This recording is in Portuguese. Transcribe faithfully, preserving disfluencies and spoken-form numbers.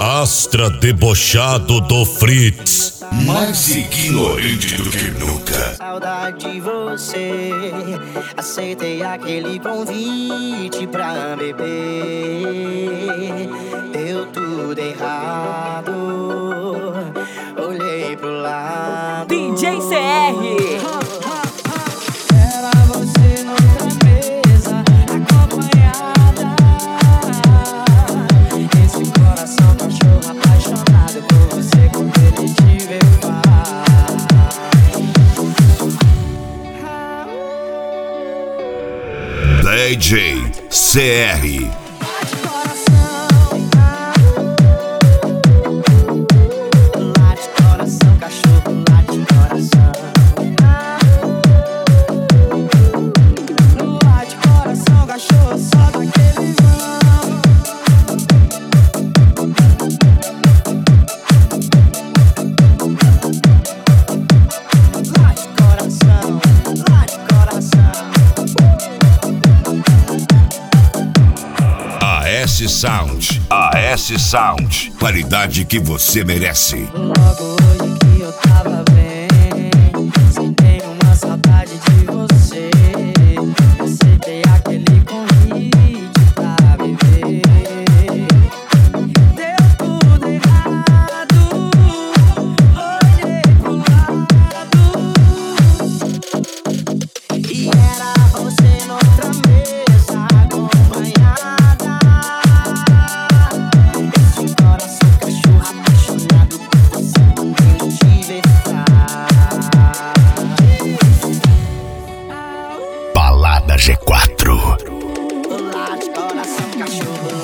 Astra debochado do Fritz. Mais ignorante do que nunca. Saudade de você. Aceitei aquele convite pra beber. Deu tudo errado. Olhei pro lado. D J C R. Era você noutra mesa, acompanhada. Esse coração cachorro apaixonado por você, com ele te ver D J C R. A S Sound. A S Sound. Qualidade que você merece. logo hoje que eu tava bem. Sentei uma saudade de você. Aceitei aquele convite pra beber. Deu tudo errado. Olhei pro lado. E era você noutra mesa, acompanhada. Esse coração cachorro apaixonado por você, quando ele te ver Balada G quatro. Olá de coração cachorro.